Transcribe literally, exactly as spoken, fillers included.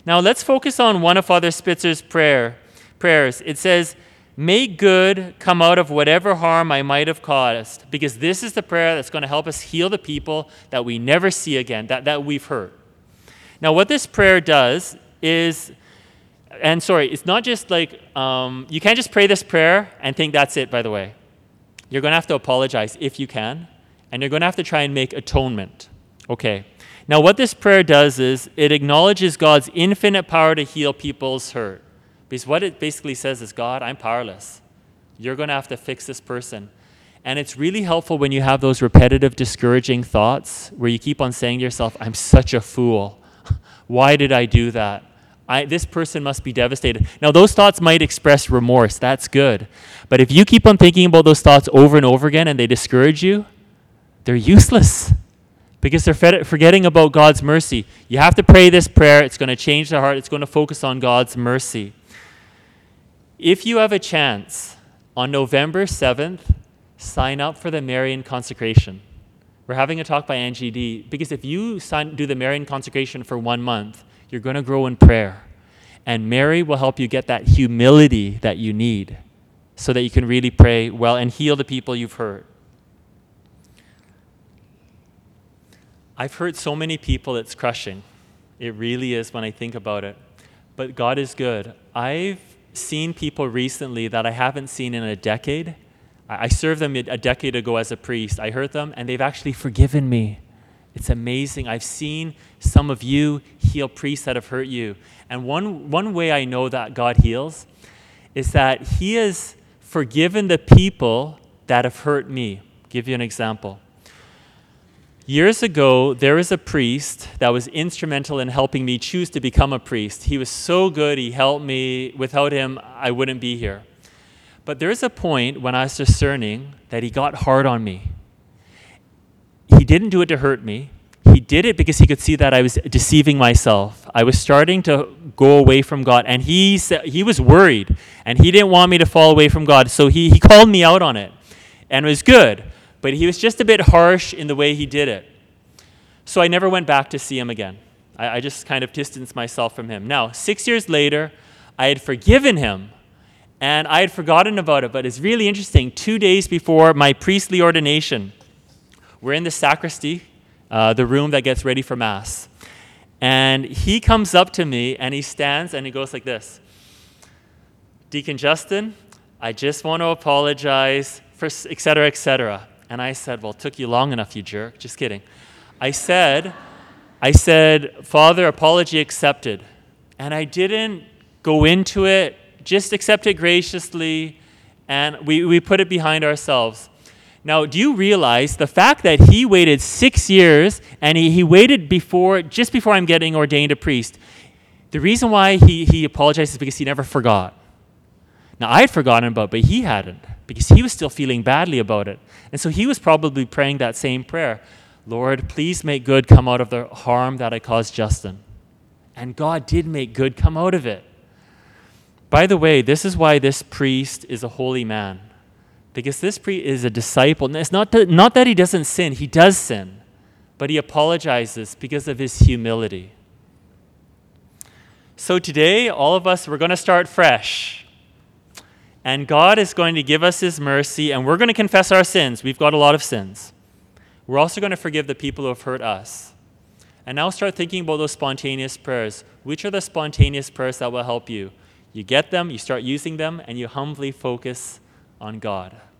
Now let's focus on one of Father Spitzer's prayer, prayers. It says, "May good come out of whatever harm I might have caused," because this is the prayer that's going to help us heal the people that we never see again, that, that we've hurt. Now what this prayer does is, and sorry, it's not just like, um, you can't just pray this prayer and think that's it, by the way. You're going to have to apologize if you can, and you're going to have to try and make atonement. Okay. Now what this prayer does is it acknowledges God's infinite power to heal people's hurt. Because what it basically says is, God, I'm powerless. You're going to have to fix this person. And it's really helpful when you have those repetitive, discouraging thoughts where you keep on saying to yourself, I'm such a fool. Why did I do that? I, this person must be devastated. Now, those thoughts might express remorse. That's good. But if you keep on thinking about those thoughts over and over again and they discourage you, they're useless because they're forgetting about God's mercy. You have to pray this prayer. It's going to change the heart. It's going to focus on God's mercy. If you have a chance, on November seventh, sign up for the Marian consecration. We're having a talk by Angie D. Because if you sign, do the Marian consecration for one month, you're going to grow in prayer. And Mary will help you get that humility that you need so that you can really pray well and heal the people you've hurt. I've hurt so many people, it's crushing. It really is when I think about it. But God is good. I've seen people recently that I haven't seen in a decade. I served them a decade ago as a priest. I hurt them, and they've actually forgiven me. It's amazing. I've seen some of you heal priests that have hurt you. And one, one way I know that God heals is that he has forgiven the people that have hurt me. I'll give you an example. Years ago, there was a priest that was instrumental in helping me choose to become a priest. He was so good, he helped me. Without him, I wouldn't be here. But there was a point when I was discerning that he got hard on me. He didn't do it to hurt me. He did it because he could see that I was deceiving myself. I was starting to go away from God, and he said, he was worried, and he didn't want me to fall away from God, so he, he called me out on it, and it was good. But he was just a bit harsh in the way he did it. So I never went back to see him again. I, I just kind of distanced myself from him. Now, six years later, I had forgiven him, and I had forgotten about it, but it's really interesting. Two days before my priestly ordination, we're in the sacristy, uh, the room that gets ready for Mass. And he comes up to me, and he stands, and he goes like this. Deacon Justin, I just want to apologize for et cetera, et cetera. And I said, well, it took you long enough, you jerk. Just kidding. I said, I said, Father, apology accepted. And I didn't go into it, just accept it graciously, and we, we put it behind ourselves. Now, do you realize the fact that he waited six years, and he, he waited before, just before I'm getting ordained a priest, the reason why he, he apologized is because he never forgot. Now, I had forgotten about it, but he hadn't, because he was still feeling badly about it. And so he was probably praying that same prayer. Lord, please make good come out of the harm that I caused Justin. And God did make good come out of it. By the way, this is why this priest is a holy man. Because this priest is a disciple. It's not that, not that he doesn't sin. He does sin. But he apologizes because of his humility. So today, all of us, we're going to start fresh. And God is going to give us his mercy, and we're going to confess our sins. We've got a lot of sins. We're also going to forgive the people who have hurt us. And now start thinking about those spontaneous prayers. Which are the spontaneous prayers that will help you? You get them, you start using them, and you humbly focus on God.